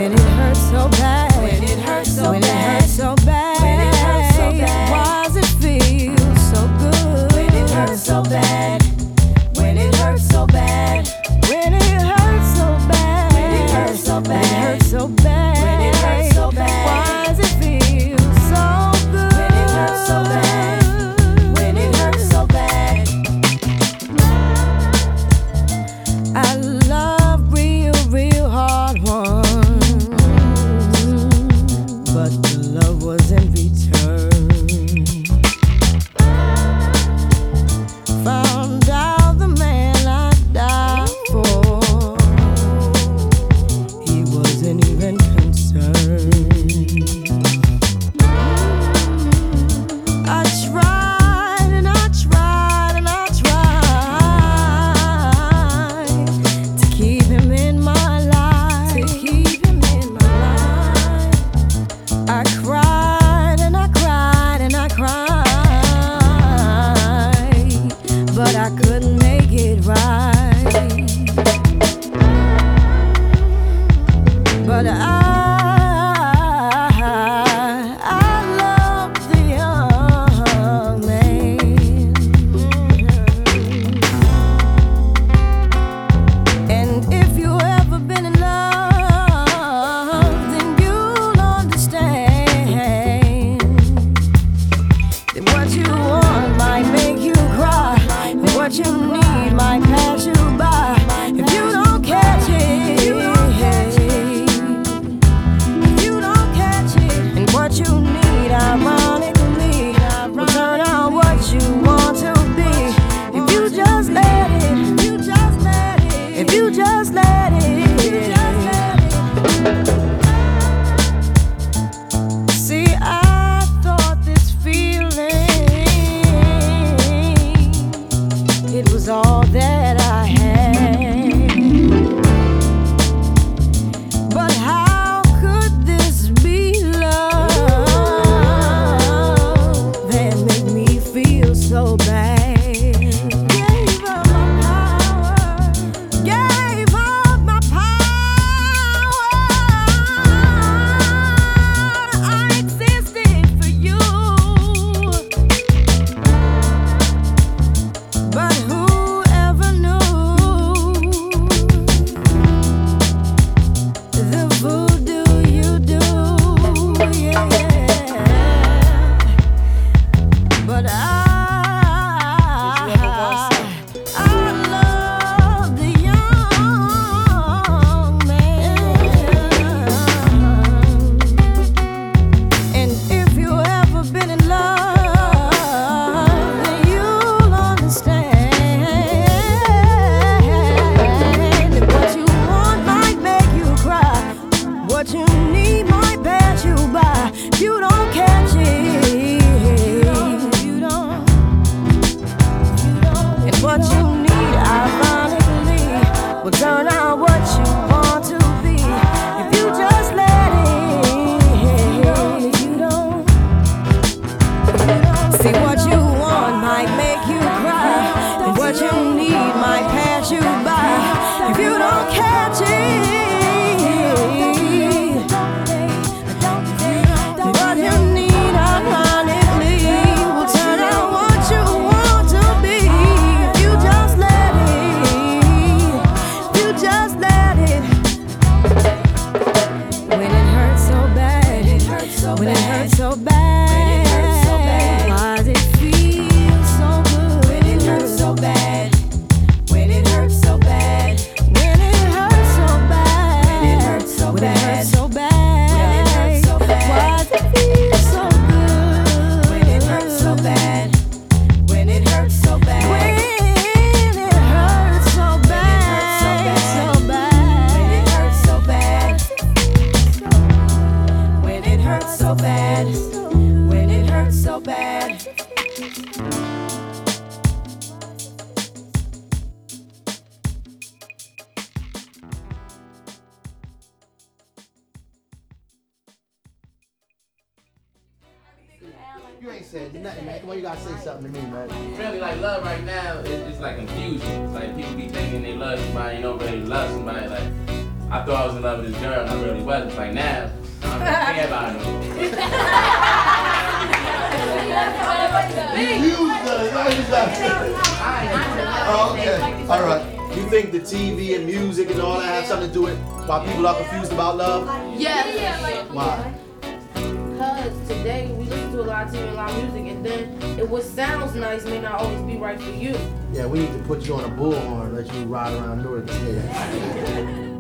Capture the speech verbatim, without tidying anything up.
When it hurts so bad, when it hurts so when bad, it hurts so bad, when it hurts so bad, why does it feel so good? When it hurts so bad, when it hurts so bad, when it hurts so bad, when it hurts so bad, when it hurts so bad, when it hurts so bad, why does it feel so good? When it hurts so bad, when it hurts so bad. I love real, real hard ones, but the love was in return. Found out the man I died for, he wasn't even concerned. I tried and I tried and I tried to keep him in my life, to keep him in my life. I cried and I cried and I cried, but I couldn't make it right. But I, I love the young man. And if you ever been in love, then you'll understand that what you want might make you cry, and what you need might pass you by. If you don't catch it, if you don't catch it, if you don't catch it, and what you need, ironically, will turn out what you want to be. If you just let it, if you just let it, if you just let it, if you just let it. See, I thought this feeling, it was all that I had. But how could this be love that made me feel so bad? Gave up my power, gave up my power. I existed for you, but whoever knew the voodoo you do, yeah. But I, I love the young man. And if you ever been in love, then you'll understand that what you want might make you cry, what you need might pass you by. If you don't catch it, you don't, and what you need, ironically, will turn out what you want to be. If you just let it, you don't, see what you want might make you cry, and what you need might pass you by. If you don't catch it, what you need, ironically, will turn out what you want to be. If you just let it, if you just let it. When it hurts so bad, when it hurts so bad, why does it feel so good? When it hurts so bad, when it hurts so bad, when it hurts so bad, when it hurts so bad, when it hurts so bad, why does it feel so good? When it hurts so bad, when it hurts so bad, when it hurts so bad, so bad, when it hurts so bad, when it hurts so bad, when it hurts so bad. You ain't said nothing, man. Come on, you gotta say something to me, man. Really, like, love right now is just like confusion. It's like people be thinking they love somebody, you don't really love somebody. Like, I thought I was in love with this girl, and I really wasn't. Like now, I don't really care about her no more. You used to, oh, okay. All right. You think the T V and music and all that have something to do with why people are confused about love? Yes. Why? Because today we listen to a lot of T V and a lot of music, and then it what sounds nice may not always be right for you. Yeah, we need to put you on a bullhorn, let you ride around Newark and say that.